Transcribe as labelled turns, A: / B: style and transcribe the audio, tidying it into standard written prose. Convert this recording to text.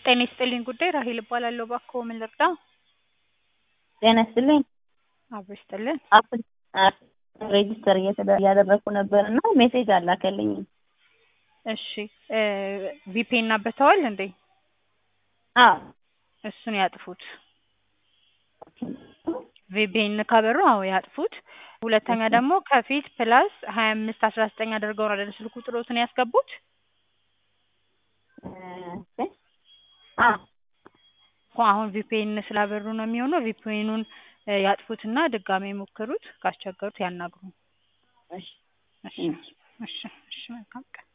A: ጤና ይስጥልኝ ጉዳይ ራሄል እባላለሁ። እባክዎ ምን ልርዳ?
B: ጤና ይስጥልኝ።
A: አብሮ ይስጥልን።
B: አፕል ሬጂስተር እያደረኩ ነበር እና ሜሴጅ አላከልኝም።
A: እሺ ቪፒኤን አበተዋል እንዴ?
B: አዎ
A: እሱን ያጥፉት። ቪፒኤን ካበሩ አዎ ያጥፉት። ሁለተኛ ደግሞ ከፊት ፕላስ 2519 አድርገው ነው አይደል ስልክ ቁጥሮትን ያስገቡት? አሁን ቪፒኤን ስላበሩ ነው የሚሆነው። ቪፒኤኑን ያጥፉትና ድጋሜ ሞክሩት። ካስቸገሩት ያናግሩ።
B: እሺ
A: እሺ መልካም ቀን።